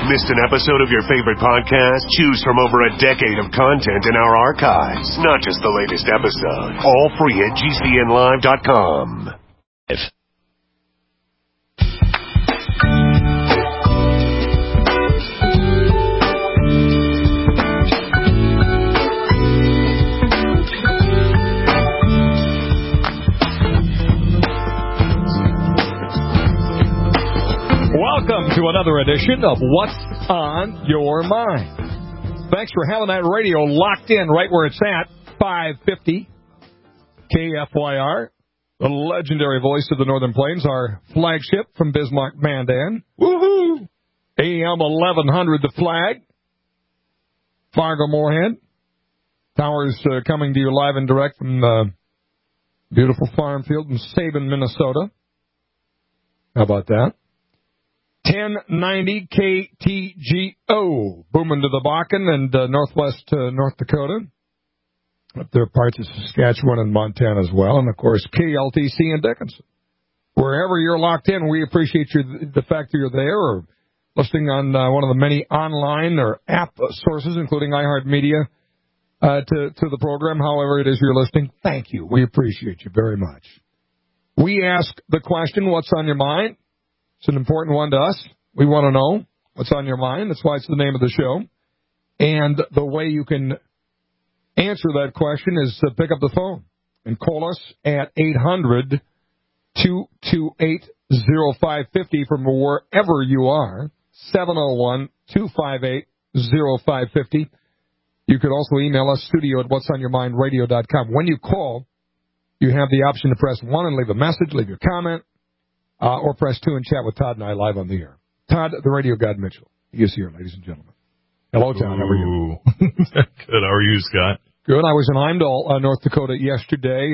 Missed an episode of your favorite podcast? Choose from over a decade of content in our archives, not just the latest episode. All free at GCNlive.com. Welcome to another edition of What's on Your Mind. Thanks for having that radio locked in right where it's at, 550 KFYR, the legendary voice of the Northern Plains, our flagship from Bismarck, Mandan. Woohoo! AM 1100, the flag. Fargo, Moorhead. Towers coming to you live and direct from the beautiful farm field in Sabin, Minnesota. How about that? 1090 KTGO, booming to the Bakken and northwest North Dakota. Up there, parts of Saskatchewan and Montana as well. And, of course, KLTC in Dickinson. Wherever you're locked in, we appreciate the fact that you're there or listening on one of the many online or app sources, including iHeartMedia, to the program. However it is you're listening, thank you. We appreciate you very much. We ask the question, what's on your mind? It's an important one to us. We want to know what's on your mind. That's why it's the name of the show. And the way you can answer that question is to pick up the phone and call us at 800-228-0550 from wherever you are, 701-258-0550. You could also email us, studio@whatsonyourmindradio.com. When you call, you have the option to press 1 and leave a message, leave your comment. Or press 2 and chat with Todd and I live on the air. Todd, the radio god Mitchell. He is here, ladies and gentlemen. Hello, Todd. How are you? Good. How are you, Scott? Good. I was in Heimdall, North Dakota yesterday.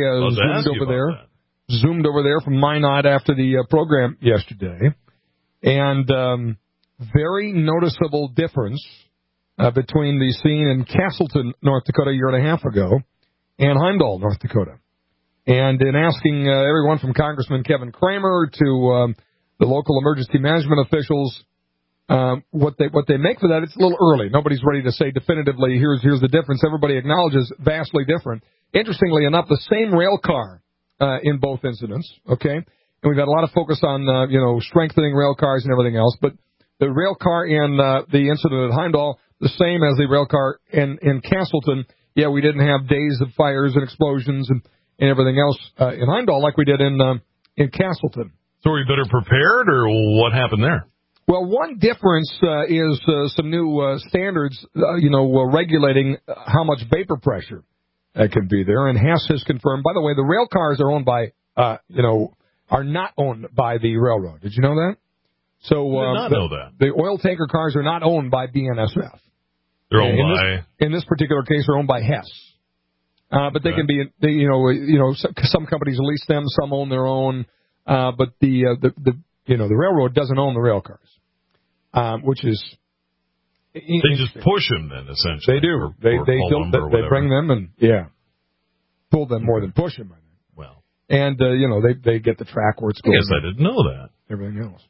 Zoomed over there from Minot after the program yesterday. And very noticeable difference between the scene in Castleton, North Dakota, a year and a half ago, and Heimdall, North Dakota. And in asking everyone from Congressman Kevin Kramer to the local emergency management officials what they make for that, it's a little early. Nobody's ready to say definitively, here's the difference. Everybody acknowledges vastly different. Interestingly enough, the same rail car in both incidents, okay? And we've had a lot of focus on, strengthening rail cars and everything else. But the rail car in the incident at Heimdall, the same as the rail car in Castleton. Yeah, we didn't have days of fires and explosions and everything else in Heimdall like we did in Castleton. So are you better prepared, or what happened there? Well, one difference is some new standards, regulating how much vapor pressure can be there. And Hess has confirmed, by the way, the rail cars are owned by, are not owned by the railroad. Did you know that? So I did not know that. The oil tanker cars are not owned by BNSF. They're owned by... In this particular case, they're owned by Hess. But they can be, some companies lease them, some own their own. But the railroad doesn't own the rail cars, which is. They just push them then, essentially. They do. They bring them and pull them more than push them. I think. Well. And they get the track where it's going. Yes, I didn't know that. Everything else.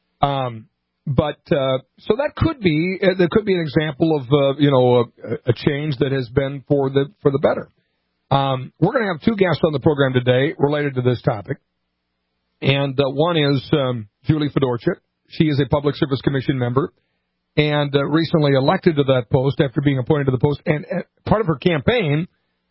But so that could be an example of a change that has been for the better. We're going to have two guests on the program today related to this topic. And one is Julie Fedorchik. She is a Public Service Commission member and recently elected to that post after being appointed to the post. And part of her campaign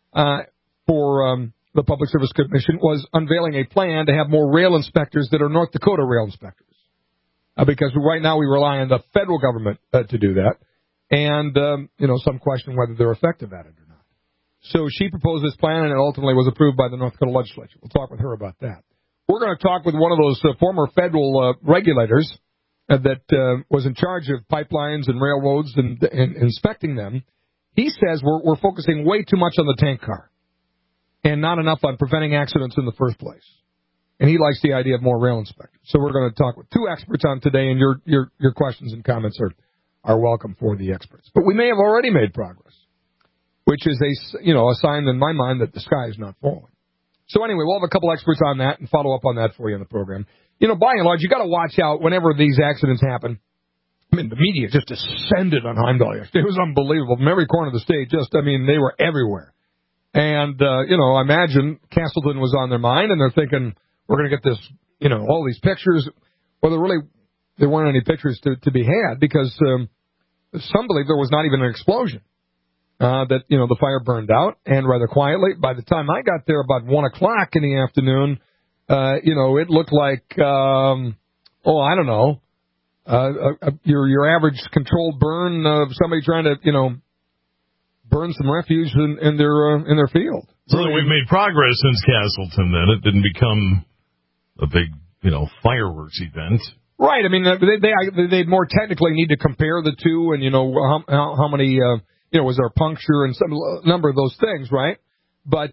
for the Public Service Commission was unveiling a plan to have more rail inspectors that are North Dakota rail inspectors. Because right now we rely on the federal government to do that. And, some question whether they're effective at it or not. So she proposed this plan, and it ultimately was approved by the North Dakota legislature. We'll talk with her about that. We're going to talk with one of those former federal regulators that was in charge of pipelines and railroads and inspecting them. He says we're focusing way too much on the tank car and not enough on preventing accidents in the first place. And he likes the idea of more rail inspectors. So we're going to talk with two experts on today, and your questions and comments are welcome for the experts. But we may have already made progress, which is a sign in my mind that the sky is not falling. So anyway, we'll have a couple experts on that and follow up on that for you in the program. By and large, you got to watch out whenever these accidents happen. I mean, the media just descended on Heimdall yesterday. It was unbelievable. From every corner of the state, they were everywhere. And, I imagine Castleton was on their mind, and they're thinking, we're going to get this, all these pictures. Well, there weren't any pictures to be had because some believe there was not even an explosion. That the fire burned out, and rather quietly. By the time I got there, about 1 o'clock in the afternoon, it looked like I don't know, your average controlled burn of somebody trying to burn some refuge in their field. So we've made progress since Castleton. Then it didn't become a big fireworks event. Right. I mean, they more technically need to compare the two, and how many. Was there a puncture and some number of those things, right? But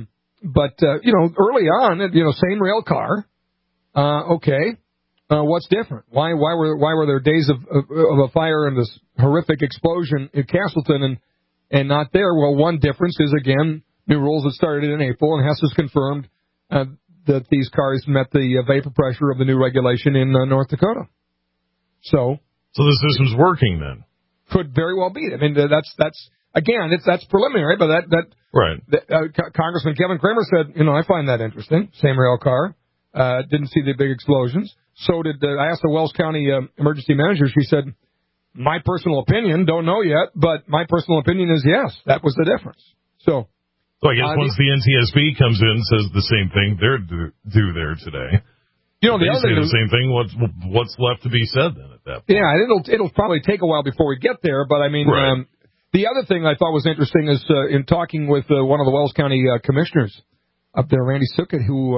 early on, same rail car. Okay. What's different? Why were there days of a fire and this horrific explosion in Castleton and not there? Well, one difference is, again, new rules that started in April, and Hess has confirmed that these cars met the vapor pressure of the new regulation in North Dakota. So the system's working then. Could very well be. I mean, that's preliminary, but right. Congressman Kevin Kramer said, I find that interesting. Same rail car, didn't see the big explosions. So did I asked the Wells County emergency manager. She said, my personal opinion, don't know yet, but my personal opinion is yes, that was the difference. So I guess once the NTSB comes in and says the same thing they're due there today. The they other say the same thing. What's left to be said then at that point? Yeah, it'll probably take a while before we get there. But I mean, right. The other thing I thought was interesting is in talking with one of the Wells County commissioners up there, Randy Suckett, who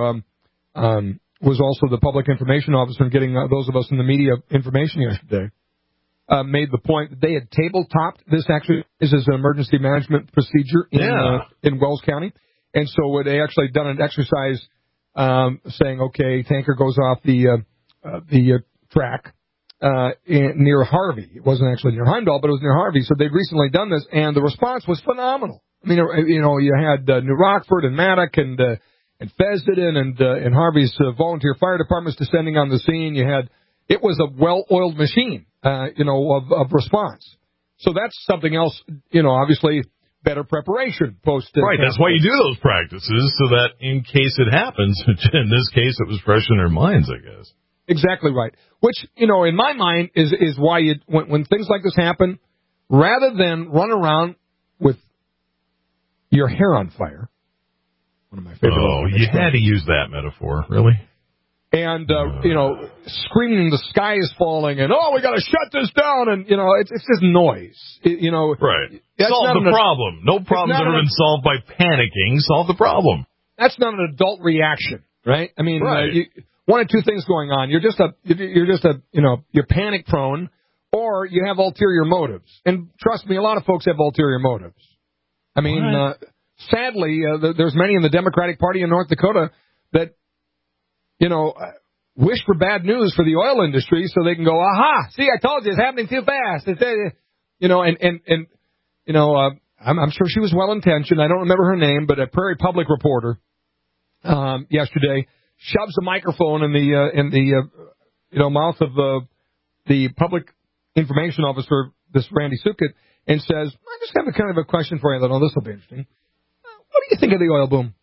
was also the public information officer and getting those of us in the media information yesterday, made the point that they had tabletopped this actually is an emergency management procedure in Wells County, and so they actually done an exercise. Saying, okay, tanker goes off the track near Harvey. It wasn't actually near Heimdall, but it was near Harvey. So they'd recently done this, and the response was phenomenal. I mean, you had New Rockford and Maddock and Fessenden and Harvey's volunteer fire departments descending on the scene. It was a well-oiled machine, of response. So that's something else, obviously. Better preparation post. Right, that's why you do those practices, so that in case it happens, in this case it was fresh in their minds, I guess. Exactly right. Which, in my mind, is why when things like this happen, rather than run around with your hair on fire, one of my favorite. Oh, you had to use that metaphor, really? And, screaming the sky is falling and, we got to shut this down. And, it's just noise. Right. Solve the problem. No problem's ever been solved by panicking. Solve the problem. That's not an adult reaction, right? I mean, right. One of two things going on. You're panic prone, or you have ulterior motives. And trust me, a lot of folks have ulterior motives. I mean, sadly, there's many in the Democratic Party in North Dakota that, wish for bad news for the oil industry so they can go, aha, see, I told you, it's happening too fast. I'm sure she was well-intentioned. I don't remember her name, but a Prairie Public reporter yesterday shoves a microphone in the mouth of the public information officer, this Randy Suckett, and says, I just have a kind of a question for you. This will be interesting. What do you think of the oil boom?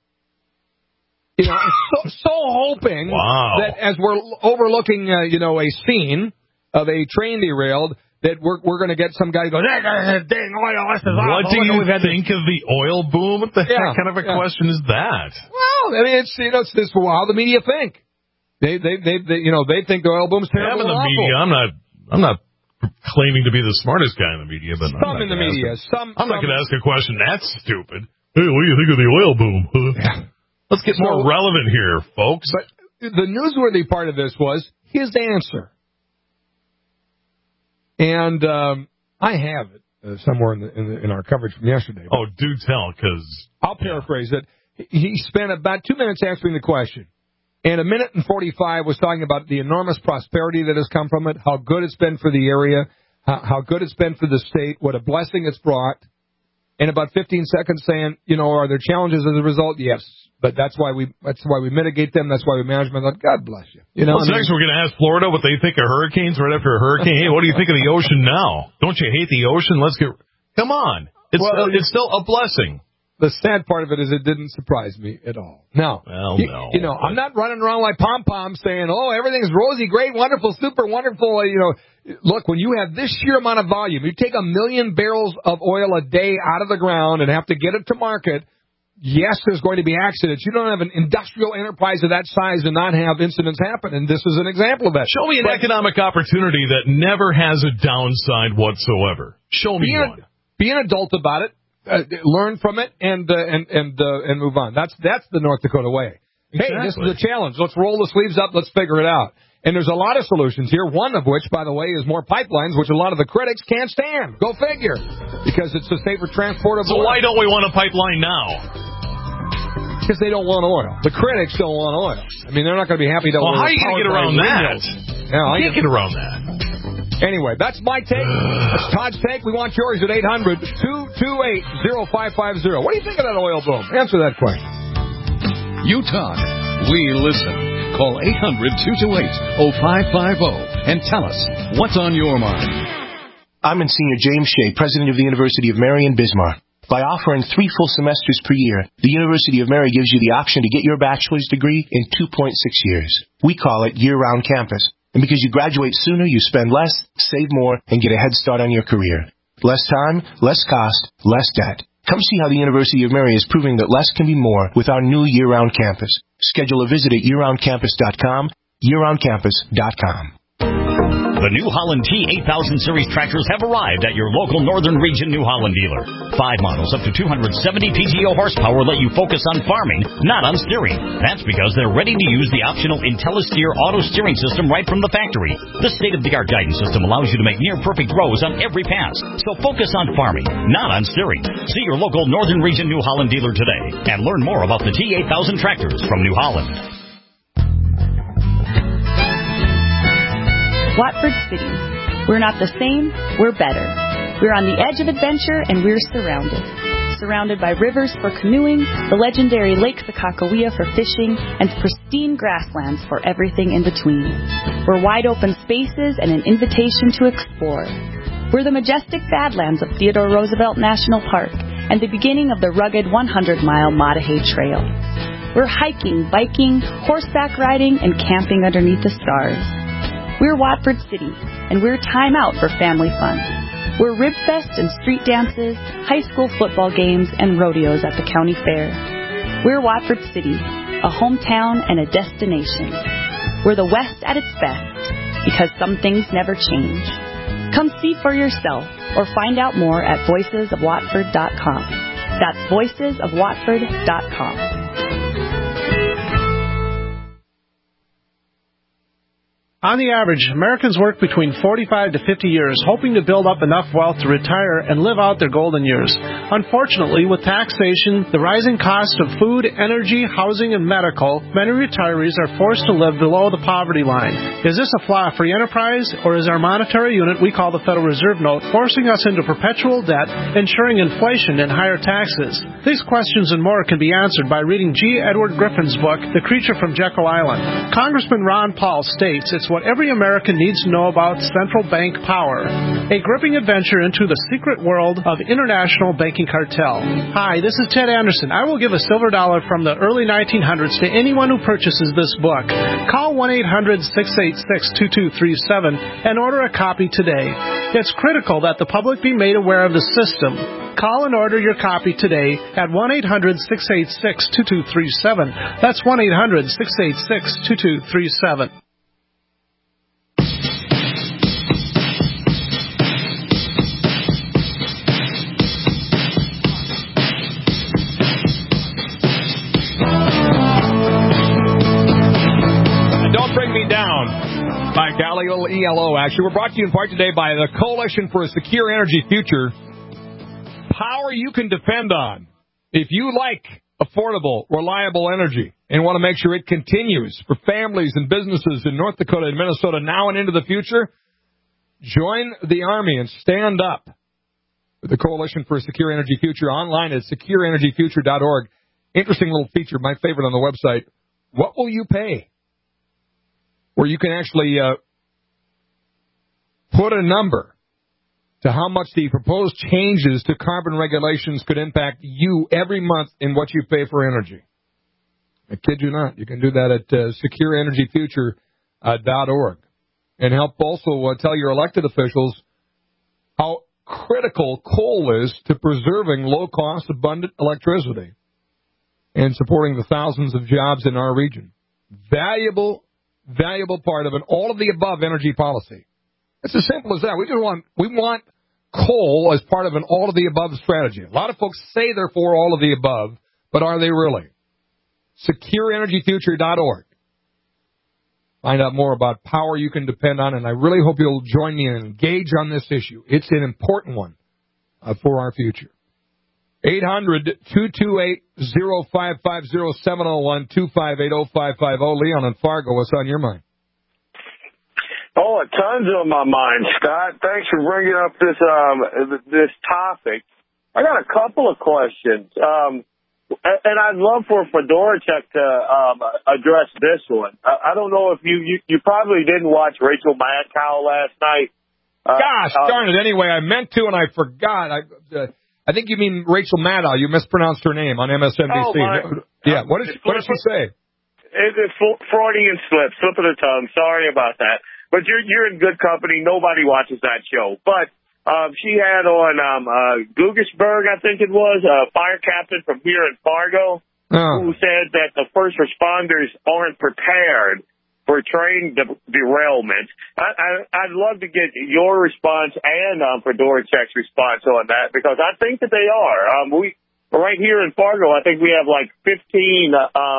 So hoping that as we're overlooking, a scene of a train derailed, that we're going to get some guy going, dang oil, this is awful. What do you think of the oil boom? What the heck kind of a question is that? Well, I mean, it's this how the media think. They think the oil boom's terrible. I'm in the media. I'm not claiming to be the smartest guy in the media, but some in the media. I'm not going to ask a question that's stupid. Hey, what do you think of the oil boom? Yeah. Let's get more relevant here, folks. But the newsworthy part of this was his answer. And I have it somewhere in our coverage from yesterday. Oh, do tell, because I'll paraphrase it. He spent about 2 minutes answering the question. And 1 minute and 45 was talking about the enormous prosperity that has come from it, how good it's been for the area, how good it's been for the state, what a blessing it's brought. and about 15 seconds saying, are there challenges as a result? Yes. But that's why we mitigate them. That's why we manage them. God bless you. Next we're going to ask Florida what they think of hurricanes right after a hurricane. Hey, what do you think of the ocean now? Don't you hate the ocean? Come on. It's still a blessing. The sad part of it is it didn't surprise me at all. No. Well, no. I'm not running around like pom-pom saying, everything's rosy, great, wonderful, super wonderful. Look, when you have this sheer amount of volume, you take 1 million barrels of oil a day out of the ground and have to get it to market. Yes, there's going to be accidents. You don't have an industrial enterprise of that size and not have incidents happen, and this is an example of that. Show me an economic opportunity that never has a downside whatsoever. Show me one. Be an adult about it. Learn from it and move on. That's the North Dakota way. Exactly. Hey, this is a challenge. Let's roll the sleeves up. Let's figure it out. And there's a lot of solutions here. One of which, by the way, is more pipelines, which a lot of the critics can't stand. Go figure, because it's a safer transport of oil. So why don't we want a pipeline now? Because they don't want oil. The critics don't want oil. I mean, they're not going to be happy to. Well, how are you going to get around that? You can't get around that. Anyway, that's my take. That's Todd's take. We want yours at 800-228-0550. What do you think of that oil boom? Answer that question. You talk. We listen. Call 800-228-0550 and tell us what's on your mind. I'm Monsignor James Shea, president of the University of Mary in Bismarck. By offering 3 full semesters per year, the University of Mary gives you the option to get your bachelor's degree in 2.6 years. We call it year-round campus. And because you graduate sooner, you spend less, save more, and get a head start on your career. Less time, less cost, less debt. Come see how the University of Mary is proving that less can be more with our new year-round campus. Schedule a visit at yearroundcampus.com, yearroundcampus.com. The New Holland T8000 Series tractors have arrived at your local Northern Region New Holland dealer. 5 models up to 270 PTO horsepower let you focus on farming, not on steering. That's because they're ready to use the optional IntelliSteer auto steering system right from the factory. This state-of-the-art guidance system allows you to make near-perfect rows on every pass. So focus on farming, not on steering. See your local Northern Region New Holland dealer today and learn more about the T8000 tractors from New Holland. Watford City. We're not the same, we're better. We're on the edge of adventure, and we're surrounded. Surrounded by rivers for canoeing, the legendary Lake Sakakawea for fishing, and pristine grasslands for everything in between. We're wide open spaces and an invitation to explore. We're the majestic Badlands of Theodore Roosevelt National Park and the beginning of the rugged 100-mile Maatahay Trail. We're hiking, biking, horseback riding, and camping underneath the stars. We're Watford City, and we're time out for family fun. We're Ribfest and street dances, high school football games, and rodeos at the county fair. We're Watford City, a hometown and a destination. We're the West at its best, because some things never change. Come see for yourself, or find out more at voicesofwatford.com. That's voicesofwatford.com. On the average, Americans work between 45 to 50 years, hoping to build up enough wealth to retire and live out their golden years. Unfortunately, with taxation, the rising cost of food, energy, housing, and medical, many retirees are forced to live below the poverty line. Is this a flaw free enterprise, or is our monetary unit we call the Federal Reserve Note forcing us into perpetual debt, ensuring inflation and higher taxes? These questions and more can be answered by reading G. Edward Griffin's book, The Creature from Jekyll Island. Congressman Ron Paul states it's what every American needs to know about central bank power. A gripping adventure into the secret world of international banking cartel. Hi, this is Ted Anderson. I will give a silver dollar from the early 1900s to anyone who purchases this book. Call 1-800-686-2237 and order a copy today. It's critical that the public be made aware of the system. Call and order your copy today at 1-800-686-2237. That's 1-800-686-2237. By Galileo ELO, actually. We're brought to you in part today by the Coalition for a Secure Energy Future. Power you can depend on. If you like affordable, reliable energy and want to make sure it continues for families and businesses in North Dakota and Minnesota now and into the future, join the Army and stand up with the Coalition for a Secure Energy Future online at secureenergyfuture.org. Interesting little feature, my favorite on the website. What will you pay? Where you can actually put a number to how much the proposed changes to carbon regulations could impact you every month in what you pay for energy. I kid you not. You can do that at secureenergyfuture.org. And help also tell your elected officials how critical coal is to preserving low-cost, abundant electricity and supporting the thousands of jobs in our region. Valuable part of an all-of-the-above energy policy. It's as simple as that. We want coal as part of an all-of-the-above strategy. A lot of folks say they're for all of the above, but are they really? SecureEnergyFuture.org. Find out more about power you can depend on, and I really hope you'll join me and engage on this issue. It's an important one for our future. 800-228-0550-701-258-0550. Leon in Fargo, what's on your mind? Oh, tons on my mind, Scott. Thanks for bringing up this topic. I got a couple of questions, and I'd love for Fedorchak to address this one. I don't know if you probably didn't watch Rachel Maddow last night. Gosh darn it! Anyway, I meant to and I forgot. I think you mean Rachel Maddow. You mispronounced her name on MSNBC. Oh, yeah. What did she say? It's a Freudian slip of the tongue. Sorry about that. But you're in good company. Nobody watches that show. But she had on Gugesberg, I think it was, a fire captain from here in Fargo, who said that the first responders aren't prepared for train derailment. I'd love to get your response and Fedorchak's response on that, because I think that they are. Right here in Fargo, I think we have like 15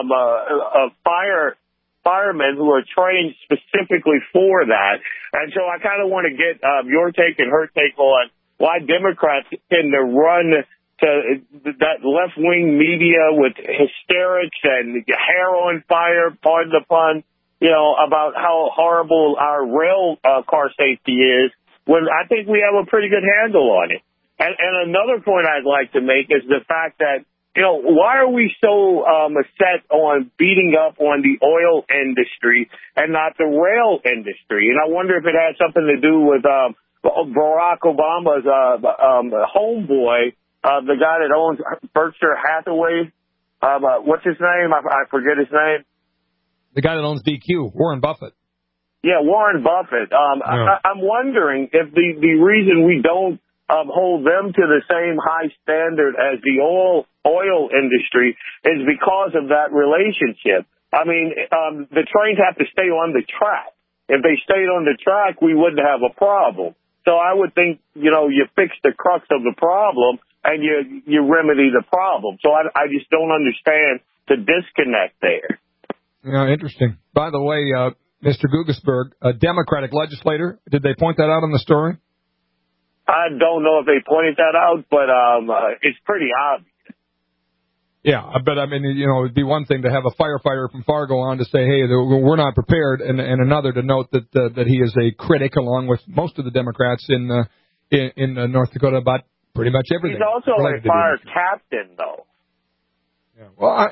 firemen who are trained specifically for that. And so I kind of want to get your take and her take on why Democrats tend to run to that left-wing media with hysterics and hair on fire, pardon the pun, about how horrible our rail car safety is, when I think we have a pretty good handle on it. And another point I'd like to make is the fact that, why are we so set on beating up on the oil industry and not the rail industry? And I wonder if it has something to do with Barack Obama's homeboy, the guy that owns Berkshire Hathaway. What's his name? I forget his name. The guy that owns DQ, Warren Buffett. Yeah, Warren Buffett. I'm wondering if the reason we don't hold them to the same high standard as the oil industry is because of that relationship. I mean, the trains have to stay on the track. If they stayed on the track, we wouldn't have a problem. So I would think, you fix the crux of the problem and you remedy the problem. So I just don't understand the disconnect there. Yeah, interesting. By the way, Mr. Gugesberg, a Democratic legislator, did they point that out in the story? I don't know if they pointed that out, but it's pretty obvious. Yeah, but I mean, it'd be one thing to have a firefighter from Fargo on to say, hey, we're not prepared, and another to note that he is a critic, along with most of the Democrats in North Dakota, about pretty much everything. He's also a fire captain, though. Yeah. Well,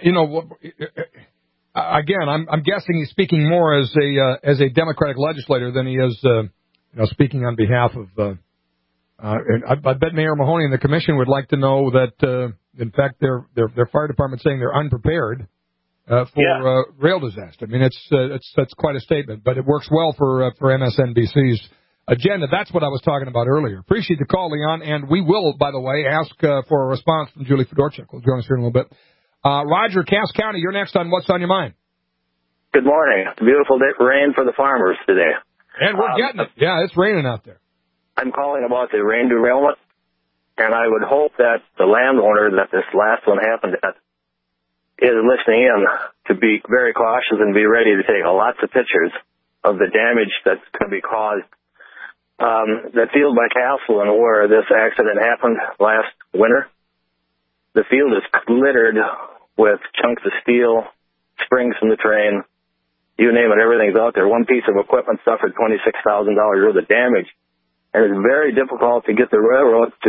again, I'm guessing he's speaking more as a Democratic legislator than he is, speaking on behalf of. And I bet Mayor Mahoney and the commission would like to know that, in fact, their fire department's saying they're unprepared for rail disaster. I mean, that's quite a statement, but it works well for MSNBC's agenda. That's what I was talking about earlier. Appreciate the call, Leon, and we will, by the way, ask for a response from Julie Fedorchak. We'll join us here in a little bit. Roger, Cass County, you're next on What's on Your Mind. Good morning. It's a beautiful day, rain for the farmers today. And we're getting it. Yeah, it's raining out there. I'm calling about the rain derailment, and I would hope that the landowner that this last one happened at is listening in to be very cautious and be ready to take lots of pictures of the damage that's going to be caused. The field by Castleton where this accident happened last winter, the field is littered with chunks of steel, springs from the train, you name it, everything's out there. One piece of equipment suffered $26,000 worth of damage. And it's very difficult to get the railroad to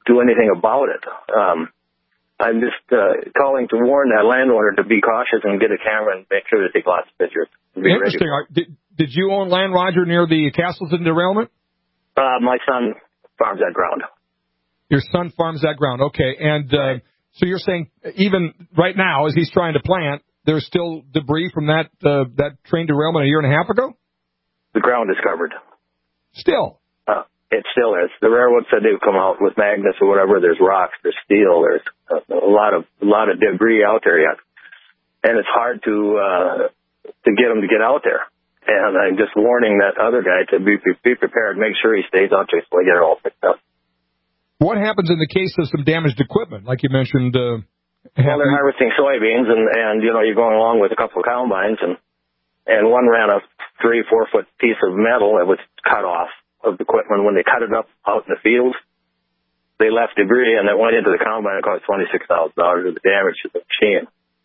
do anything about it. I'm just calling to warn that landowner to be cautious and get a camera and make sure they take lots of pictures. Interesting. Did you own land, Roger, near the Castleton derailment? My son farms that ground. Your son farms that ground. Okay. And so you're saying even right now, as he's trying to plant, there's still debris from that train derailment a year and a half ago? The ground is covered. Still? It still is. The railroad said they would come out with magnets or whatever. There's rocks, there's steel, there's a lot of debris out there yet, and it's hard to get them to get out there. And I'm just warning that other guy to be prepared. Make sure he stays out there so they get it all fixed up. What happens in the case of some damaged equipment, like you mentioned? Well, they're harvesting soybeans, and you're going along with a couple of combines, and one ran a 3-4 foot piece of metal that was cut off of the equipment. When they cut it up out in the fields, they left debris, and it went into the combine. It cost $26,000 of the damage to the machine.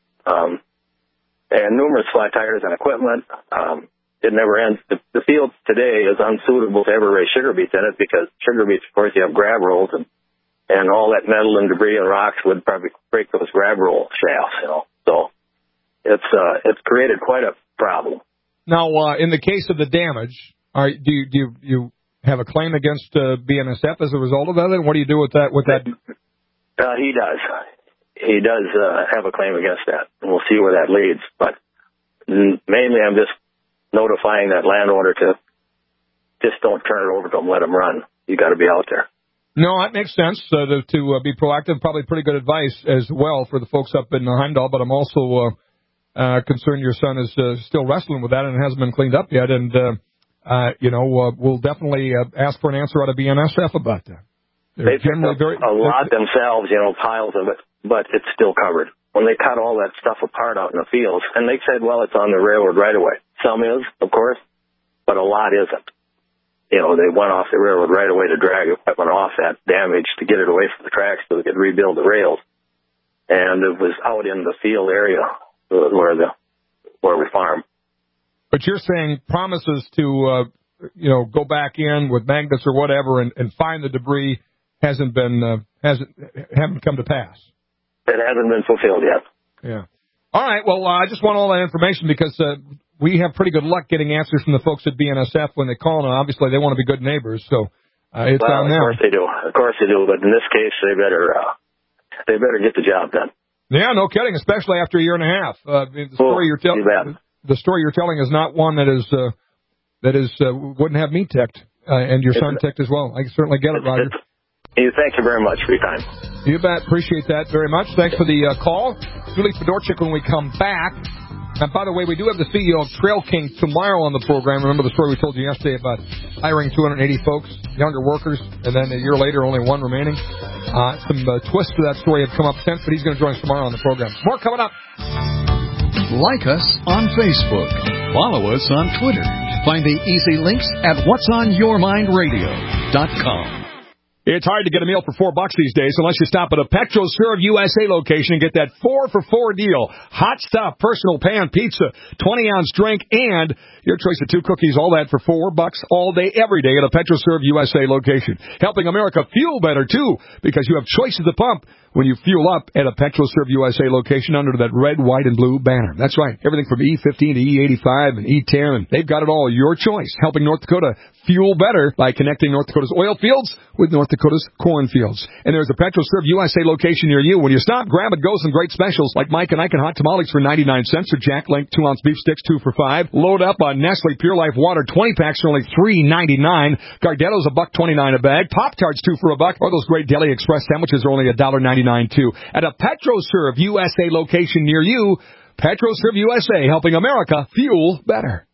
And numerous flat tires and equipment. It never ends. The field today is unsuitable to ever raise sugar beets in it, because sugar beets, of course, you have grab rolls, and all that metal and debris and rocks would probably break those grab roll shafts, So it's created quite a problem. Now, in the case of the damage, do you have a claim against BNSF as a result of that? And what do you do with that? He does. He does have a claim against that, and we'll see where that leads. But mainly, I'm just notifying that landowner to just don't turn it over to him, let him run. You got to be out there. No, that makes sense to be proactive. Probably pretty good advice as well for the folks up in Heimdall. But I'm also concerned your son is still wrestling with that and it hasn't been cleaned up yet. And we'll definitely ask for an answer out of BNSF about that. They picked up a lot themselves, piles of it, but it's still covered. When they cut all that stuff apart out in the fields, and they said, well, it's on the railroad right away. Some is, of course, but a lot isn't. They went off the railroad right away to drag equipment off that damage to get it away from the tracks so they could rebuild the rails. And it was out in the field area where we farm. But you're saying promises to, go back in with magnets or whatever and find the debris haven't come to pass. It hasn't been fulfilled yet. Yeah. All right. Well, I just want all that information because we have pretty good luck getting answers from the folks at BNSF when they call, and obviously they want to be good neighbors. So it's on them. Of course they do. Of course they do. But in this case, they better get the job done. Yeah, no kidding. Especially after a year and a half. The story you're telling is not one that wouldn't have me ticked, and your son ticked as well. I can certainly get it, Roger. Thank you very much for your time. You bet. Appreciate that very much. Thanks for the call. Julie Fedorchik when we come back. And by the way, we do have the CEO of Trail King tomorrow on the program. Remember the story we told you yesterday about hiring 280 folks, younger workers, and then a year later only one remaining? Some twists to that story have come up since, but he's going to join us tomorrow on the program. More coming up. Like us on Facebook. Follow us on Twitter. Find the easy links at whatsonyourmindradio.com. It's hard to get a meal for $4 these days unless you stop at a PetroServe USA location and get that 4-for-4 deal. Hot stuff, personal pan pizza, 20-ounce drink, and your choice of 2 cookies, all that for $4 all day, every day at a PetroServe USA location. Helping America fuel better, too, because you have choice at the pump when you fuel up at a PetroServe USA location under that red, white, and blue banner. That's right. Everything from E15 to E85 and E10, and they've got it all. Your choice. Helping North Dakota fuel better by connecting North Dakota's oil fields with North Dakota's cornfields. And there's a PetroServe USA location near you. When you stop, grab and go some great specials like Mike and Ike and hot tamales for 99 cents or Jack Link 2-ounce beef sticks 2 for $5. Load up on Nestle Pure Life Water 20 packs for only $3.99. Gardetto's $1.29 a bag. Pop-Tarts 2 for $1. Or those great Deli Express sandwiches are only $1.99 too. At a PetroServe USA location near you, PetroServe USA, helping America fuel better.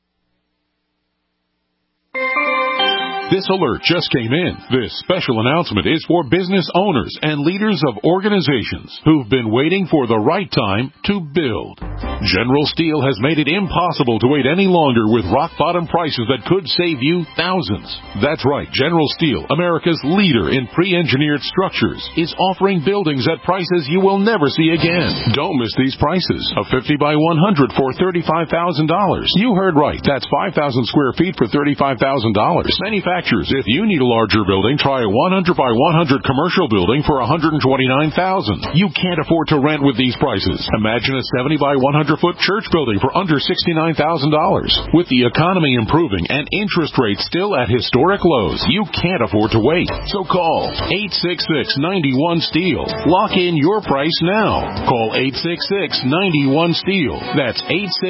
This alert just came in. This special announcement is for business owners and leaders of organizations who've been waiting for the right time to build. General Steel has made it impossible to wait any longer with rock-bottom prices that could save you thousands. That's right. General Steel, America's leader in pre-engineered structures, is offering buildings at prices you will never see again. Don't miss these prices. A 50 by 100 for $35,000. You heard right. That's 5,000 square feet for $35,000. Manufacturers, if you need a larger building, try a 100 by 100 commercial building for $129,000. You can't afford to rent with these prices. Imagine a 70 by 100-foot church building for under $69,000. With the economy improving and interest rates still at historic lows, you can't afford to wait. So call 866-91-STEEL. Lock in your price now. Call 866-91-STEEL. That's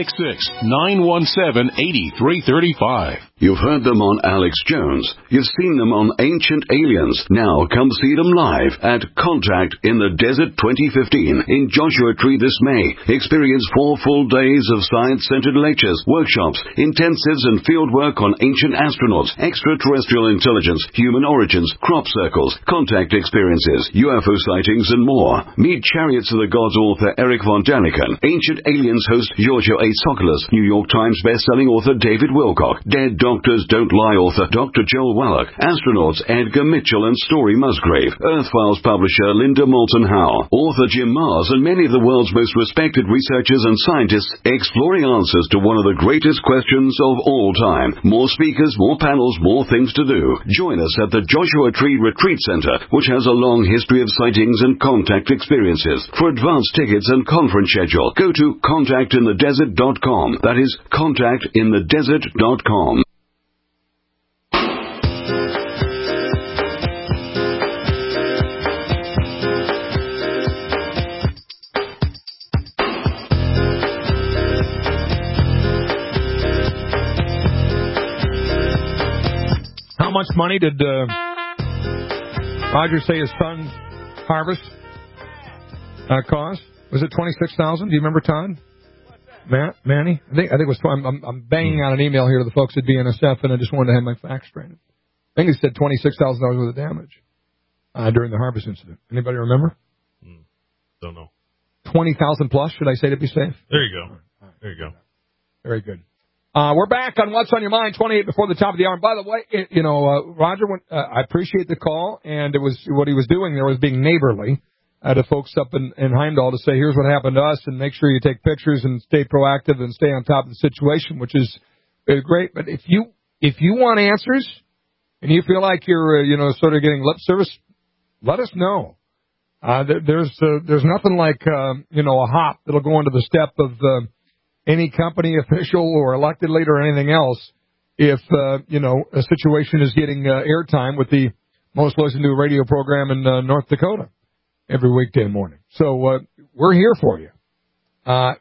866-917-8335. You've heard them on Alex Jones. You've seen them on Ancient Aliens. Now come see them live at Contact in the Desert 2015 in Joshua Tree this May. Experience 4 full days of science-centered lectures, workshops, intensives, and field work on ancient astronauts, extraterrestrial intelligence, human origins, crop circles, contact experiences, UFO sightings, and more. Meet Chariots of the Gods author Eric von Daniken, Ancient Aliens host Giorgio A. Tsoukalos, New York Times best-selling author David Wilcock, Dead Doctors Don't Lie author Dr. Joel Wallach, astronauts Edgar Mitchell and Story Musgrave, Earth Files publisher Linda Moulton Howe, author Jim Mars, and many of the world's most respected researchers and scientists exploring answers to one of the greatest questions of all time. More speakers, more panels, more things to do. Join us at the Joshua Tree Retreat Center, which has a long history of sightings and contact experiences. For advance tickets and conference schedule, go to contactinthedesert.com. That is contactinthedesert.com. How much money did Roger say his son's harvest cost? Was it $26,000? Do you remember, Todd? Manny? I think it was. I'm banging out an email here to the folks at BNSF, and I just wanted to have my facts straight. I think he said $26,000 worth of damage during the harvest incident. Anybody remember? Don't know. 20,000 plus, should I say, to be safe? There you go. There you go. Very good. We're back on What's on Your Mind, 28 before the top of the hour. And by the way, Roger, I appreciate the call, and it was what he was doing there was being neighborly to folks up in Heimdall to say, here's what happened to us, and make sure you take pictures and stay proactive and stay on top of the situation, which is great. But if you want answers and you feel like you're sort of getting lip service, let us know. There's nothing like a hop that'll go into the step of any company official or elected leader or anything else if a situation is getting airtime with the most listened to radio program in North Dakota every weekday morning. So we're here for you. My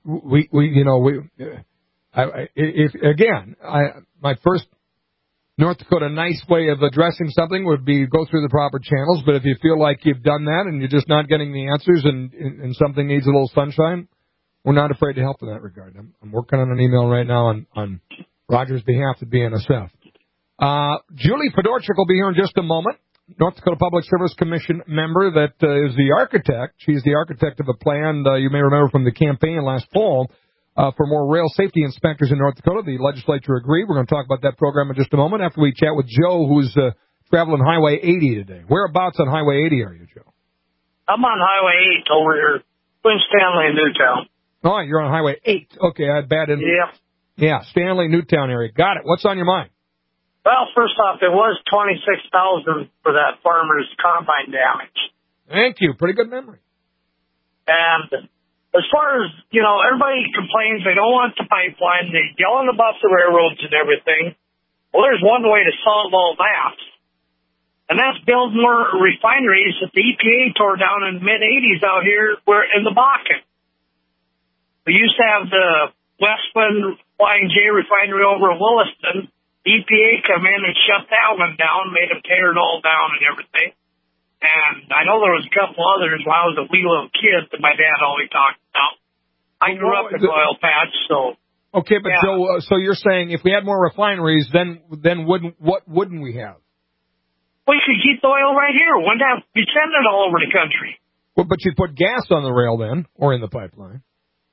first North Dakota nice way of addressing something would be go through the proper channels. But if you feel like you've done that and you're just not getting the answers and something needs a little sunshine, we're not afraid to help in that regard. I'm working on an email right now on Roger's behalf to BNSF. Julie Fedorchik will be here in just a moment. North Dakota Public Service Commission member that is the architect. She's the architect of a plan you may remember from the campaign last fall for more rail safety inspectors in North Dakota. The legislature agreed. We're going to talk about that program in just a moment after we chat with Joe, who's traveling Highway 80 today. Whereabouts on Highway 80 are you, Joe? I'm on Highway 8 over here, Twin Stanley and Newtown. Oh, you're on Highway 8. Okay, I had bad info. Yeah, Stanley, Newtown area. Got it. What's on your mind? Well, first off, it was $26,000 for that farmer's combine damage. Thank you. Pretty good memory. And as far as, everybody complains they don't want the pipeline. They're yelling about the railroads and everything. Well, there's one way to solve all that. And that's build more refineries that the EPA tore down in the mid-'80s out here in the Bakken. We used to have the Westland Flying J refinery over in Williston. The EPA come in and shut that one down, made them tear it all down and everything. And I know there was a couple others when I was a wee little kid that my dad always talked about. I grew up in the oil patch, so. Okay, but yeah. So you're saying if we had more refineries, then what wouldn't we have? We could keep the oil right here. Wouldn't have to send it all over the country. Well, but you'd put gas on the rail then, or in the pipeline.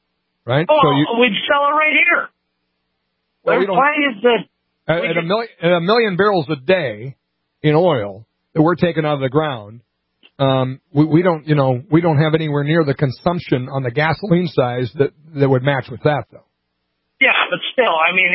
right? Oh, so we'd sell it right here. Well, There's plenty of at a million barrels a day in oil that we're taking out of the ground, we don't have anywhere near the consumption on the gasoline size that would match with that, though. Yeah, but still, I mean,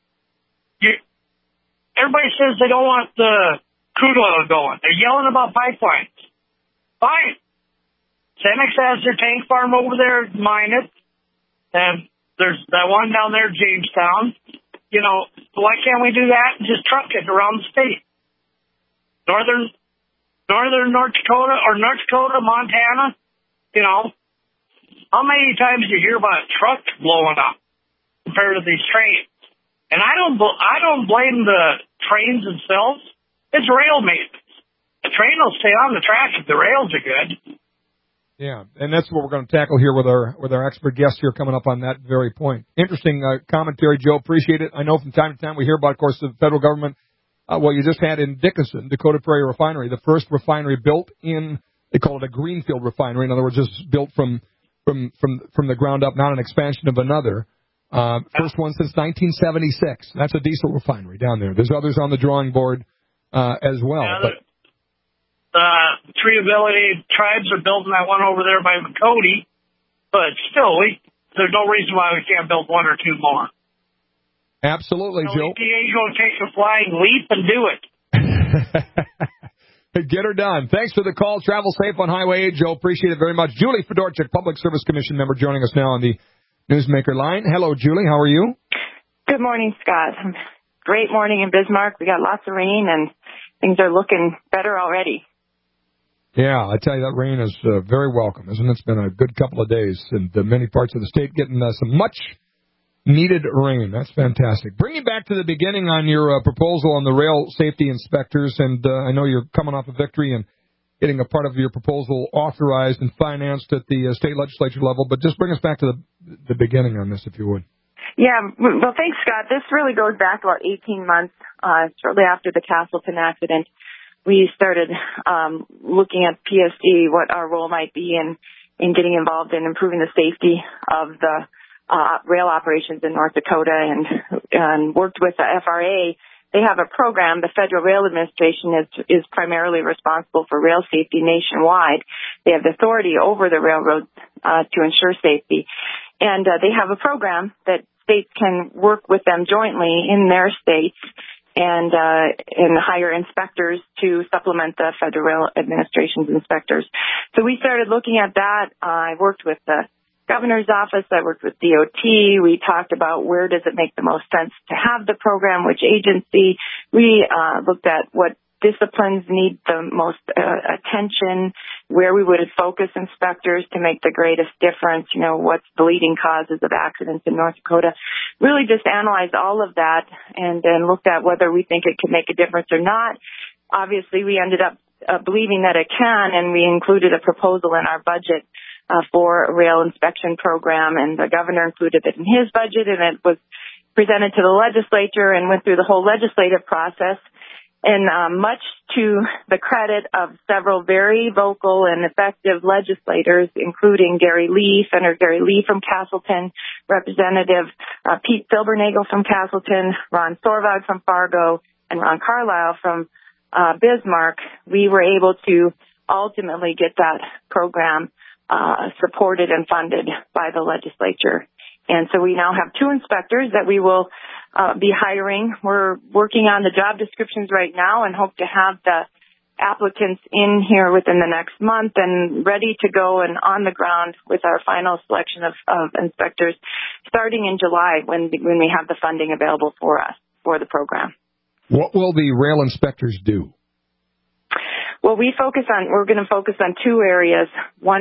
everybody says they don't want the crude oil going. They're yelling about pipelines. Fine. Cemex has their tank farm over there, mine it, and there's that one down there, Jamestown. You know, why can't we do that and just truck it around the state? Northern North Dakota or North Dakota, Montana, you know, how many times do you hear about a truck blowing up compared to these trains? And I don't blame the trains themselves. It's rail maintenance. The train will stay on the track if the rails are good. Yeah, and that's what we're going to tackle here with our expert guest here coming up on that very point. Interesting commentary, Joe. Appreciate it. I know from time to time we hear about, of course, the federal government. You just had in Dickinson, Dakota Prairie Refinery, the first refinery built in, they call it a greenfield refinery. In other words, just built from the ground up, not an expansion of another. First one since 1976. That's a diesel refinery down there. There's others on the drawing board as well. Yeah, Treeability Tribes are building that one over there by Cody, but still, there's no reason why we can't build one or two more. Absolutely, Joe. EPA's going to take a flying leap and do it. Get her done. Thanks for the call. Travel safe on Highway 8, Joe. Appreciate it very much. Julie Fedorchik, Public Service Commission member, joining us now on the Newsmaker line. Hello, Julie. How are you? Good morning, Scott. Great morning in Bismarck. We got lots of rain, and things are looking better already. Yeah, I tell you, that rain is very welcome, isn't it? It's been a good couple of days, and many parts of the state getting some much-needed rain. That's fantastic. Bring me back to the beginning on your proposal on the rail safety inspectors, and I know you're coming off a victory and getting a part of your proposal authorized and financed at the state legislature level, but just bring us back to the beginning on this, if you would. Yeah, well, thanks, Scott. This really goes back about 18 months, shortly after the Castleton accident. We started looking at PSD, what our role might be in getting involved in improving the safety of the rail operations in North Dakota, and worked with the FRA. They have a program. The Federal Rail Administration is primarily responsible for rail safety nationwide. They have the authority over the railroads to ensure safety. And they have a program that states can work with them jointly in their states and hire inspectors to supplement the Federal Rail Administration's inspectors. So we started looking at that. I worked with the governor's office. I worked with DOT. We talked about where does it make the most sense to have the program, which agency. We looked at what disciplines need the most attention, where we would focus inspectors to make the greatest difference, what's the leading causes of accidents in North Dakota. Really just analyzed all of that and then looked at whether we think it can make a difference or not. Obviously, we ended up believing that it can, and we included a proposal in our budget for a rail inspection program, and the governor included it in his budget, and it was presented to the legislature and went through the whole legislative process. And much to the credit of several very vocal and effective legislators, including Senator Gary Lee from Castleton, Representative Pete Silbernagel from Castleton, Ron Sorvag from Fargo, and Ron Carlisle from Bismarck, we were able to ultimately get that program supported and funded by the legislature. And so we now have 2 inspectors that we will be hiring. We're working on the job descriptions right now and hope to have the applicants in here within the next month and ready to go and on the ground with our final selection of inspectors starting in July when we have the funding available for us for the program. What will the rail inspectors do? Well, we're going to focus on 2 areas. One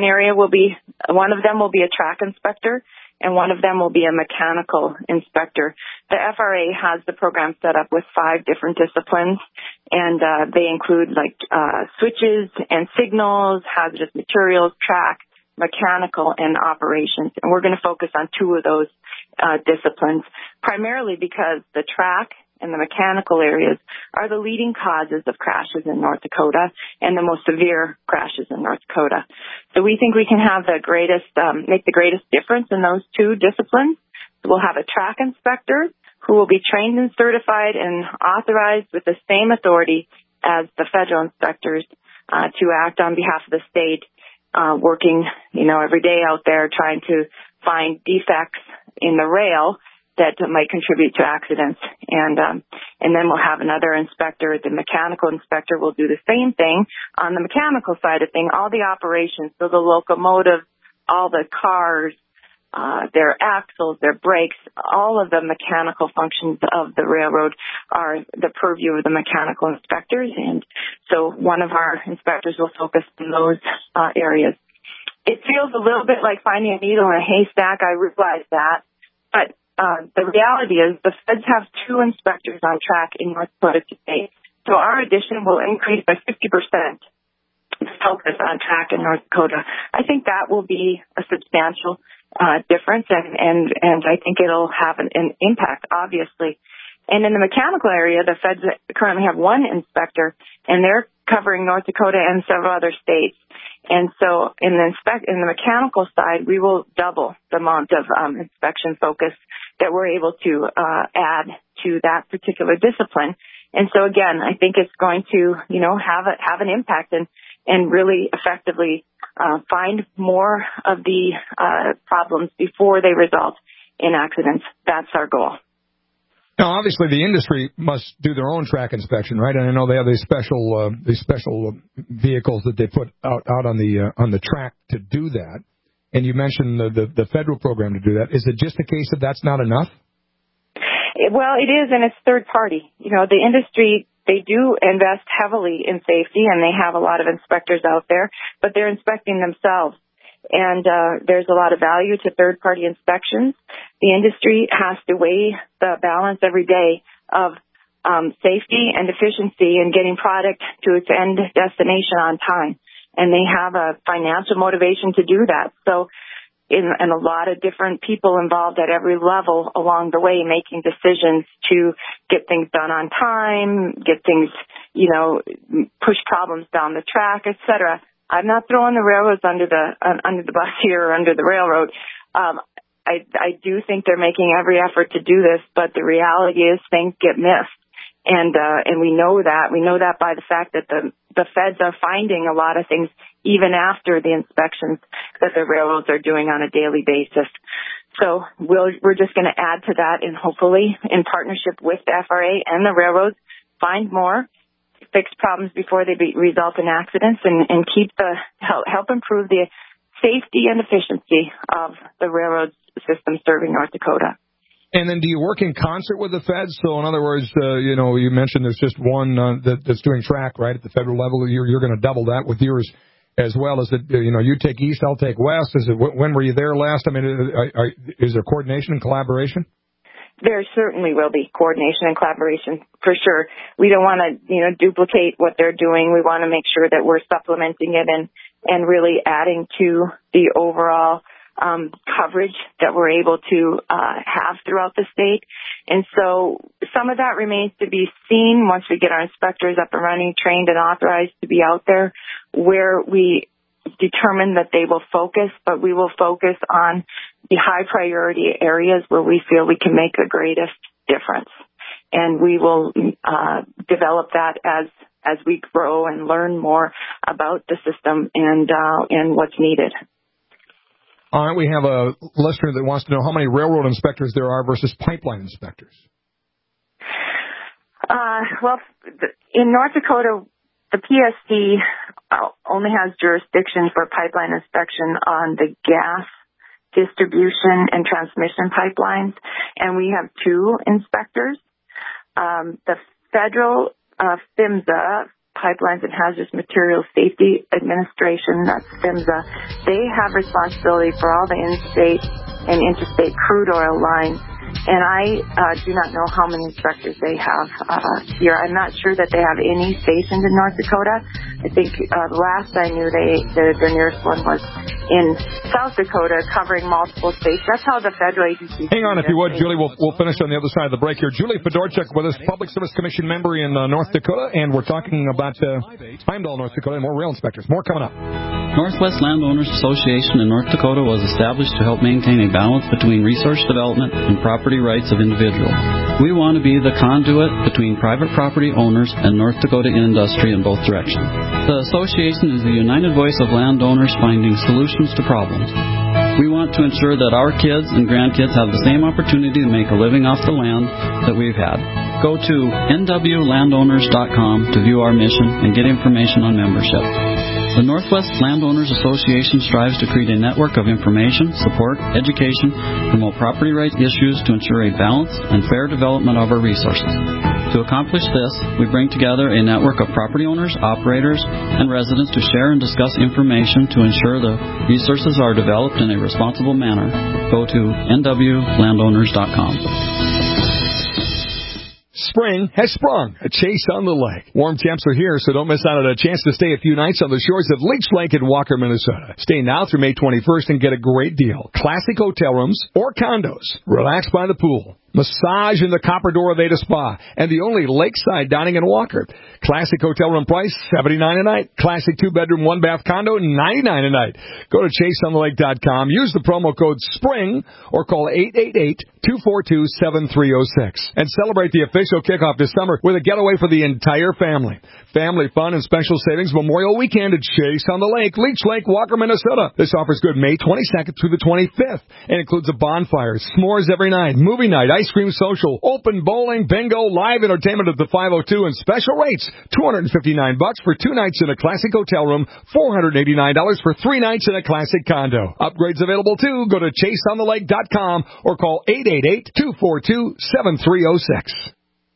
of them will be a track inspector, and one of them will be a mechanical inspector. The FRA has the program set up with 5 different disciplines, and they include switches and signals, hazardous materials, track, mechanical, and operations. And we're going to focus on 2 of those disciplines, primarily because the track and the mechanical areas are the leading causes of crashes in North Dakota and the most severe crashes in North Dakota. So we think we can have the greatest, make the greatest difference in those two disciplines. We'll have a track inspector who will be trained and certified and authorized with the same authority as the federal inspectors to act on behalf of the state, working, every day out there trying to find defects in the rail that might contribute to accidents. And then we'll have another inspector. The mechanical inspector will do the same thing on the mechanical side of things, all the operations, so the locomotive, all the cars, their axles, their brakes, all of the mechanical functions of the railroad are the purview of the mechanical inspectors. And so one of our inspectors will focus on those areas. It feels a little bit like finding a needle in a haystack. I realize that. But the reality is the feds have 2 inspectors on track in North Dakota today. So our addition will increase by 50% focus on track in North Dakota. I think that will be a substantial difference, and I think it'll have an impact, obviously. And in the mechanical area, the feds currently have 1 inspector, and they're covering North Dakota and several other states. And so in the mechanical side, we will double the amount of inspection focus that we're able to add to that particular discipline. And so again, I think it's going to, have an impact and really effectively find more of the problems before they result in accidents. That's our goal. Now, obviously, the industry must do their own track inspection, right? And I know they have these special vehicles that they put out on the track to do that. And you mentioned the federal program to do that. Is it just a case that that's not enough? Well, it is, and it's third party. The industry, they do invest heavily in safety, and they have a lot of inspectors out there, but they're inspecting themselves. And there's a lot of value to third-party inspections. The industry has to weigh the balance every day of safety and efficiency and getting product to its end destination on time. And they have a financial motivation to do that. So and a lot of different people involved at every level along the way making decisions to get things done on time, get things, push problems down the track, et cetera. I'm not throwing the railroads under the bus here or under the railroad. I do think they're making every effort to do this, but the reality is things get missed. And we know that. We know that by the fact that the feds are finding a lot of things even after the inspections that the railroads are doing on a daily basis. So we're just going to add to that and hopefully in partnership with the FRA and the railroads find more, fix problems before they result in accidents, and help improve the safety and efficiency of the railroad system serving North Dakota. And then do you work in concert with the feds? So in other words, you mentioned there's just one that's doing track, right, at the federal level. You're going to double that with yours as well. Is it, you take east, I'll take west? Is it, when were you there last? I mean, is there coordination and collaboration? There certainly will be coordination and collaboration, for sure. We don't want to, duplicate what they're doing. We want to make sure that we're supplementing it and really adding to the overall coverage that we're able to have throughout the state. And so some of that remains to be seen once we get our inspectors up and running, trained and authorized to be out there, where we determine that they will focus, but we will focus on the high priority areas where we feel we can make the greatest difference. And we will develop that as we grow and learn more about the system and what's needed. All right, we have a listener that wants to know how many railroad inspectors there are versus pipeline inspectors. Well, in North Dakota, the PSD only has jurisdiction for pipeline inspection on the gas distribution and transmission pipelines, and we have 2 inspectors. The federal PHMSA, Pipelines and Hazardous Materials Safety Administration, that's PHMSA, they have responsibility for all the in-state and interstate crude oil lines And I do not know how many inspectors they have here. I'm not sure that they have any stationed in North Dakota. I think last I knew, their nearest one was in South Dakota, covering multiple states. That's how the federal agency. Hang on, if you would, Julie. We'll finish on the other side of the break here. Julie Fedorchuk with us, Public Service Commission member in North Dakota, and we're talking about Heimdall, North Dakota, and more rail inspectors. More coming up. Northwest Landowners Association in North Dakota was established to help maintain a balance between resource development and property rights of individuals. We want to be the conduit between private property owners and North Dakota industry in both directions. The association is the united voice of landowners finding solutions to problems. We want to ensure that our kids and grandkids have the same opportunity to make a living off the land that we've had. Go to nwlandowners.com to view our mission and get information on membership. The Northwest Landowners Association strives to create a network of information, support, education, promote property rights issues to ensure a balanced and fair development of our resources. To accomplish this, we bring together a network of property owners, operators, and residents to share and discuss information to ensure the resources are developed in a responsible manner. Go to nwlandowners.com. Spring has sprung. A chase on the lake. Warm temps are here, so don't miss out on a chance to stay a few nights on the shores of Leech Lake in Walker, Minnesota. Stay now through May 21st and get a great deal. Classic hotel rooms or condos. Relax by the pool. Massage in the Copper Door Aveda Spa, and the only lakeside dining in Walker. Classic hotel room price, $79 a night. Classic 2-bedroom, 1-bath condo, $99 a night. Go to chaseonthelake.com, use the promo code SPRING, or call 888-242-7306. And celebrate the official kickoff this summer with a getaway for the entire family. Family fun and special savings Memorial Weekend at Chase on the Lake, Leech Lake, Walker, Minnesota. This offer is good May 22nd through the 25th and includes a bonfire, s'mores every night, movie night, ice cream social, open bowling, bingo, live entertainment at the 502, and special rates, $259 for 2 nights in a classic hotel room, $489 for 3 nights in a classic condo. Upgrades available too. Go to chaseonthelake.com or call 888-242-7306.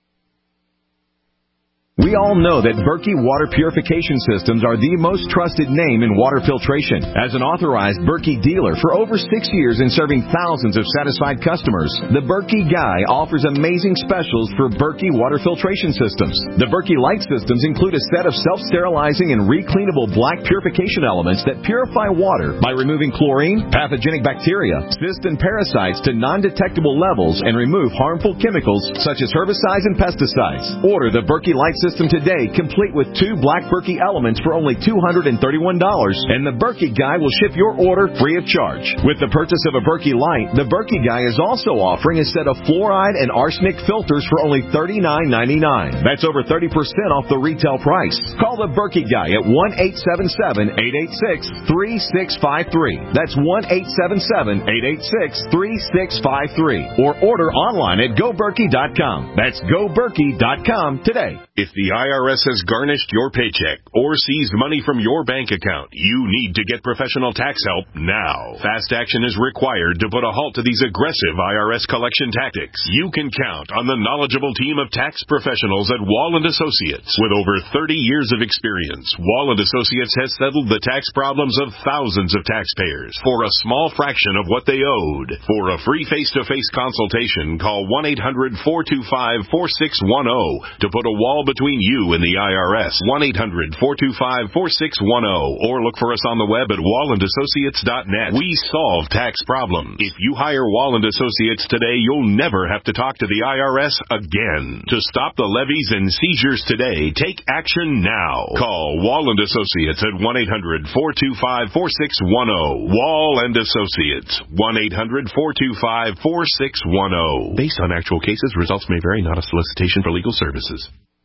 We all know that Berkey Water Purification Systems are the most trusted name in water filtration. As an authorized Berkey dealer for over 6 years and serving thousands of satisfied customers, the Berkey Guy offers amazing specials for Berkey Water Filtration Systems. The Berkey Light Systems include a set of self-sterilizing and recleanable black purification elements that purify water by removing chlorine, pathogenic bacteria, cysts, and parasites to non-detectable levels and remove harmful chemicals such as herbicides and pesticides. Order the Berkey Light System today, complete with 2 black Berkey elements for only $231, and the Berkey Guy will ship your order free of charge. With the purchase of a Berkey Light, the Berkey Guy is also offering a set of fluoride and arsenic filters for only $39.99. That's over 30% off the retail price. Call the Berkey Guy at 1-877-886-3653. That's 1-877-886-3653. Or order online at GoBerkey.com. That's GoBerkey.com today. If the IRS has garnished your paycheck or seized money from your bank account, you need to get professional tax help now. Fast action is required to put a halt to these aggressive IRS collection tactics. You can count on the knowledgeable team of tax professionals at Wall & Associates. With over 30 years of experience, Wall & Associates has settled the tax problems of thousands of taxpayers for a small fraction of what they owed. For a free face-to-face consultation, call 1-800-425-4610 to put a wall between you and the IRS. 1-800-425-4610 or look for us on the web at wallandassociates.net. We solve tax problems. If you hire Wall & Associates today, you'll never have to talk to the IRS again. To stop the levies and seizures today, take action now. Call Wall & Associates at 1-800-425-4610. Wall & Associates. 1-800-425-4610. Based on actual cases, results may vary, not a solicitation for legal services.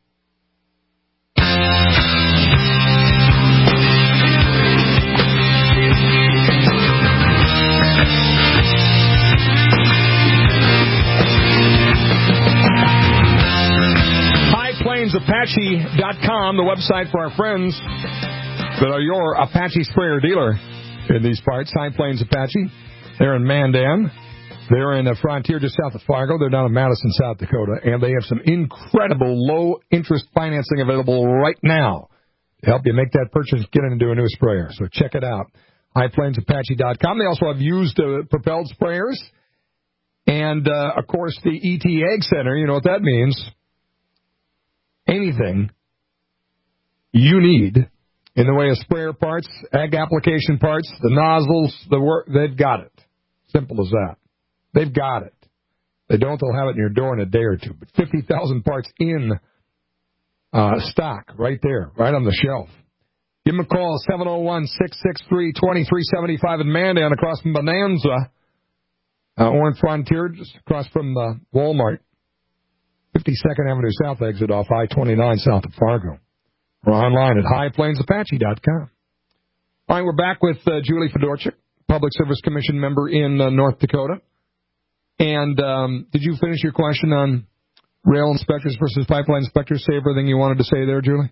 HighPlainsApache.com, the website for our friends that are your Apache sprayer dealer in these parts. High Plains Apache. They're in Mandan. They're in the frontier just south of Fargo. They're down in Madison, South Dakota. And they have some incredible low-interest financing available right now to help you make that purchase, get into a new sprayer. So check it out. HighPlainsApache.com. They also have used propelled sprayers. And, of course, the ET Ag Center, you know what that means. Anything you need in the way of sprayer parts, ag application parts, the nozzles, they've got it. Simple as that. They've got it. They don't, they'll have it in your door in a day or two. But 50,000 parts in stock right there, right on the shelf. Give them a call, 701-663-2375 in Mandan, across from Bonanza. Orange Frontier, just across from Walmart. 52nd Avenue South exit off I-29 south of Fargo. Or online at highplainsapache.com. All right, we're back with Julie Fedorchik, Public Service Commission member in North Dakota. And did you finish your question on rail inspectors versus pipeline inspectors? Say everything you wanted to say there, Julie?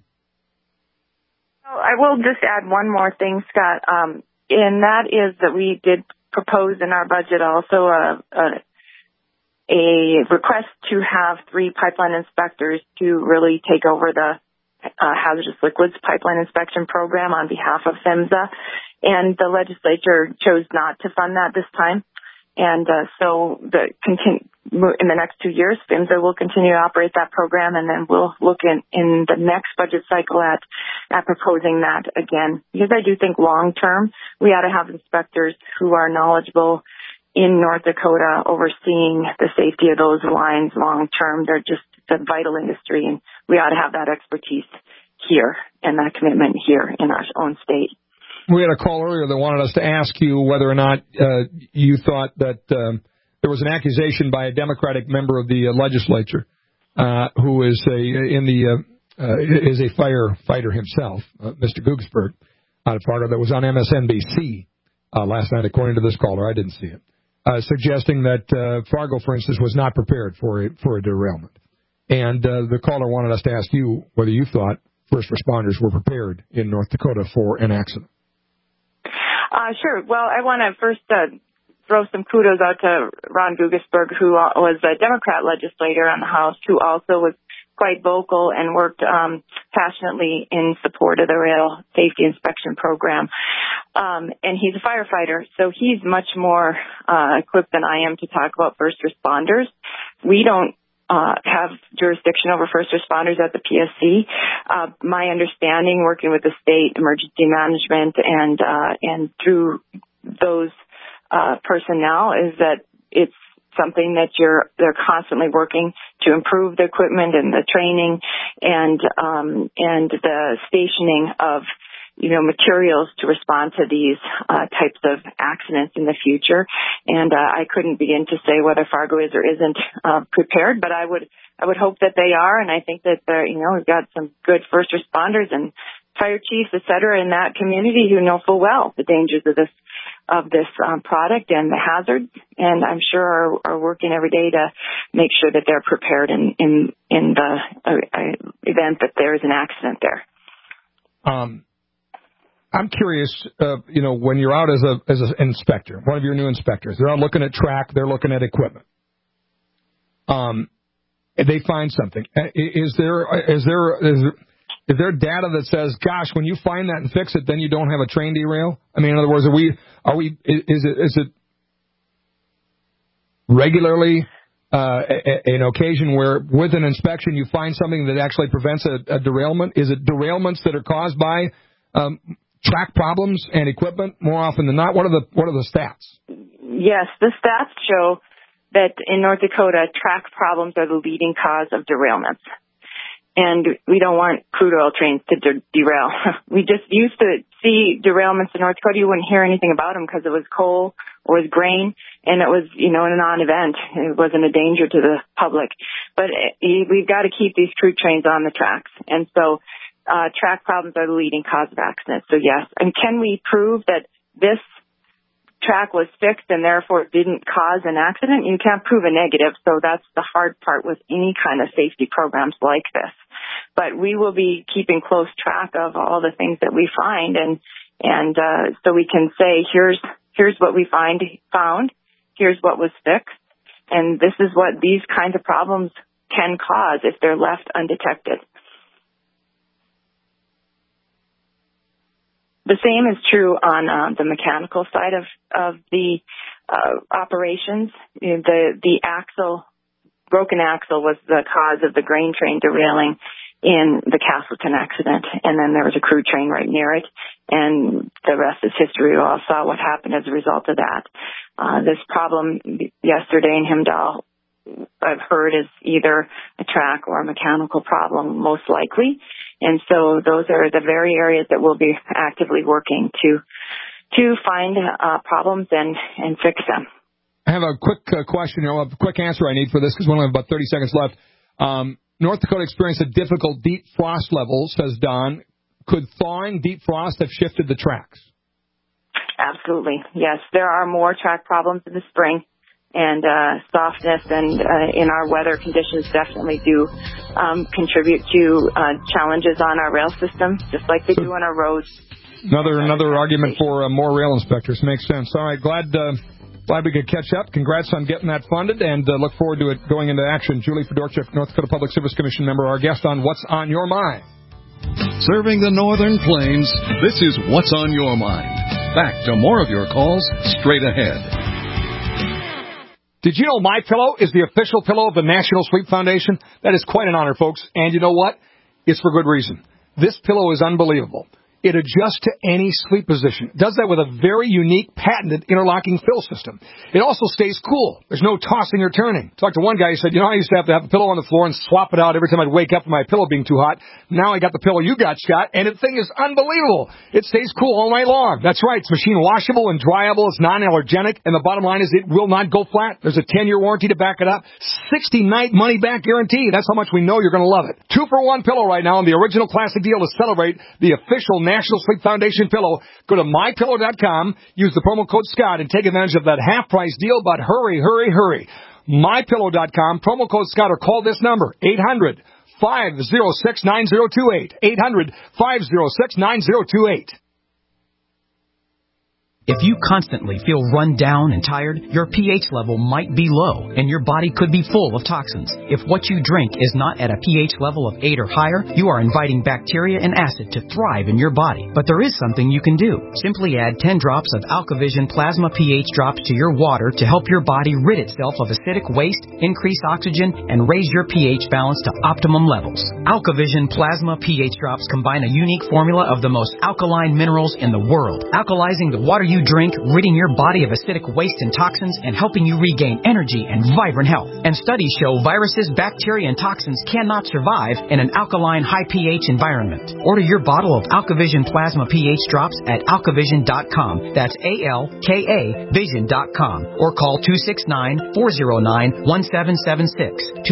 I will just add one more thing, Scott, and that is that we did propose in our budget also a request to have 3 pipeline inspectors to really take over the hazardous liquids pipeline inspection program on behalf of PHMSA, and the legislature chose not to fund that this time. And so in the next 2 years, PHMSA will continue to operate that program, and then we'll look in the next budget cycle at proposing that again. Because I do think long-term, we ought to have inspectors who are knowledgeable in North Dakota overseeing the safety of those lines long-term. It's a vital industry, and we ought to have that expertise here and that commitment here in our own state. We had a call earlier that wanted us to ask you whether or not you thought that there was an accusation by a Democratic member of the legislature who is a firefighter himself, Mr. Googsberg, out of Fargo, that was on MSNBC last night, according to this caller. I didn't see it. Suggesting that Fargo, for instance, was not prepared for a derailment. And the caller wanted us to ask you whether you thought first responders were prepared in North Dakota for an accident. Sure. Well, I want to first throw some kudos out to Ron Googsberg, who was a Democrat legislator on the House, who also was quite vocal and worked passionately in support of the rail safety inspection program. And he's a firefighter, so he's much more equipped than I am to talk about first responders. We don't have jurisdiction over first responders at the PSC. My understanding, working with the state emergency management and through those personnel, is that it's something that they're constantly working to improve the equipment and the training and the stationing of materials to respond to these types of accidents in the future. And I couldn't begin to say whether Fargo is or isn't prepared, but I would hope that they are. And I think that we've got some good first responders and fire chiefs, et cetera, in that community who know full well the dangers of this product and the hazards, and I'm sure are working every day to make sure that they're prepared in the event that there is an accident there. I'm curious, when you're out as an inspector, one of your new inspectors, they're out looking at track, they're looking at equipment. They find something. Is there data that says, gosh, when you find that and fix it, then you don't have a train derail? I mean, in other words, is it regularly an occasion where with an inspection you find something that actually prevents a derailment? Is it derailments that are caused by track problems and equipment more often than not? What are the stats? Yes, the stats show that in North Dakota, track problems are the leading cause of derailments. And we don't want crude oil trains to derail. We just used to see derailments in North Dakota. You wouldn't hear anything about them because it was coal or it was grain, and it was, a non-event. It wasn't a danger to the public. But we've got to keep these crude trains on the tracks. And so track problems are the leading cause of accidents. So, yes. And can we prove that this track was fixed and therefore didn't cause an accident? You can't prove a negative, so that's the hard part with any kind of safety programs like this. But we will be keeping close track of all the things that we find, and so we can say, here's what we found, here's what was fixed, and this is what these kinds of problems can cause if they're left undetected. The same is true on the mechanical side of the operations. The broken axle was the cause of the grain train derailing in the Castleton accident, and then there was a crude train right near it, and the rest is history. We all saw what happened as a result of that. This problem yesterday in Himdall, I've heard, is either a track or a mechanical problem, most likely, and so those are the very areas that we'll be actively working to find problems and fix them. I have a quick question, a quick answer I need for this because we only have about 30 seconds left. North Dakota experienced a difficult deep frost level, says Don. Could thawing deep frost have shifted the tracks? Absolutely, yes. There are more track problems in the spring, and softness and in our weather conditions definitely do contribute to challenges on our rail system, just like they do on our roads. Another argument for more rail inspectors. Makes sense. All right, glad we could catch up. Congrats on getting that funded, and look forward to it going into action. Julie Fedorchuk, North Dakota Public Service Commission member, our guest on What's on Your Mind. Serving the Northern Plains, this is What's on Your Mind. Back to more of your calls straight ahead. Did you know MyPillow is the official pillow of the National Sleep Foundation? That is quite an honor, folks. And you know what? It's for good reason. This pillow is unbelievable. It adjusts to any sleep position. It does that with a very unique, patented interlocking fill system. It also stays cool. There's no tossing or turning. I talked to one guy who said, I used to have a pillow on the floor and swap it out every time I'd wake up from my pillow being too hot. Now I got the pillow you got, Scott, and the thing is unbelievable. It stays cool all night long. That's right. It's machine washable and dryable. It's non-allergenic. And the bottom line is it will not go flat. There's a 10-year warranty to back it up. 60-night money-back guarantee. That's how much we know you're going to love it. 2-for-1 pillow right now, and the original classic deal to celebrate the official National Sleep Foundation pillow. Go to mypillow.com, use the promo code Scott, and take advantage of that half-price deal, but hurry, hurry, hurry. mypillow.com, promo code Scott, or call this number, 800-506-9028, 800-506-9028. If you constantly feel run down and tired, your pH level might be low, and your body could be full of toxins. If what you drink is not at a pH level of 8 or higher, you are inviting bacteria and acid to thrive in your body. But there is something you can do. Simply add 10 drops of AlkaVision Plasma pH drops to your water to help your body rid itself of acidic waste, increase oxygen, and raise your pH balance to optimum levels. AlkaVision Plasma pH drops combine a unique formula of the most alkaline minerals in the world, alkalizing the water you drink, ridding your body of acidic waste and toxins, and helping you regain energy and vibrant health. And studies show viruses, bacteria, and toxins cannot survive in an alkaline, high pH environment. Order your bottle of AlkaVision Plasma pH drops at alkavision.com. That's ALKA Vision.com. Or call 269-409-1776.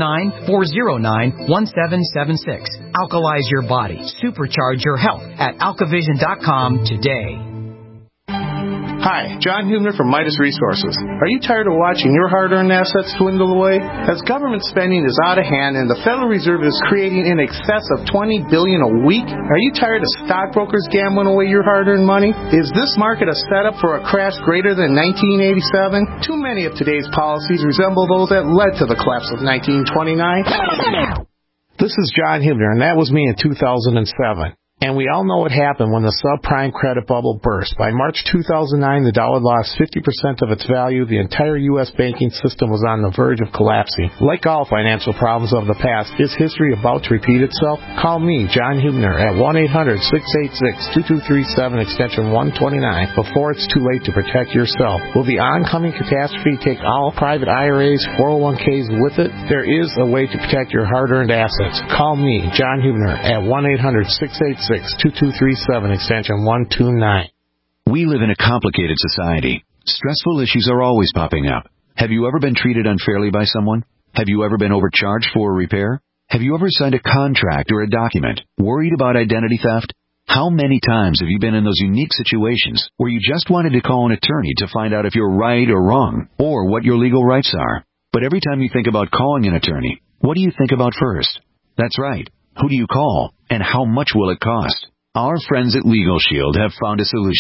269-409-1776. Alkalize your body. Supercharge your health at alkavision.com today. Hi, John Hubner from Midas Resources. Are you tired of watching your hard-earned assets dwindle away? As government spending is out of hand and the Federal Reserve is creating in excess of $20 billion a week, are you tired of stockbrokers gambling away your hard-earned money? Is this market a setup for a crash greater than 1987? Too many of today's policies resemble those that led to the collapse of 1929. This is John Hubner, and that was me in 2007. And we all know what happened when the subprime credit bubble burst. By March 2009, the dollar lost 50% of its value. The entire U.S. banking system was on the verge of collapsing. Like all financial problems of the past, is history about to repeat itself? Call me, John Hubner, at 1-800-686-2237, extension 129, before it's too late to protect yourself. Will the oncoming catastrophe take all private IRAs, 401ks with it? There is a way to protect your hard-earned assets. Call me, John Hubner, at 1-800-686-2237, extension 129. We live in a complicated society. Stressful issues are always popping up. Have you ever been treated unfairly by someone? Have you ever been overcharged for a repair? Have you ever signed a contract or a document? Worried about identity theft? How many times have you been in those unique situations where you just wanted to call an attorney to find out if you're right or wrong, or what your legal rights are? But every time you think about calling an attorney, what do you think about first? That's right. Who do you call, and how much will it cost? Our friends at Legal Shield have found a solution.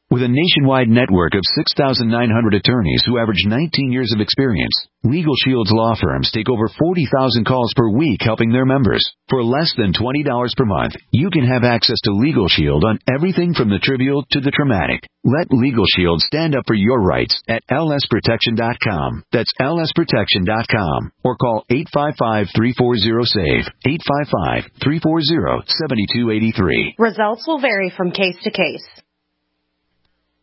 With a nationwide network of 6,900 attorneys who average 19 years of experience, Legal Shield's law firms take over 40,000 calls per week helping their members. For less than $20 per month, you can have access to Legal Shield on everything from the trivial to the traumatic. Let Legal Shield stand up for your rights at lsprotection.com. That's lsprotection.com. Or call 855-340-SAVE. 855-340-7283. Results will vary from case to case.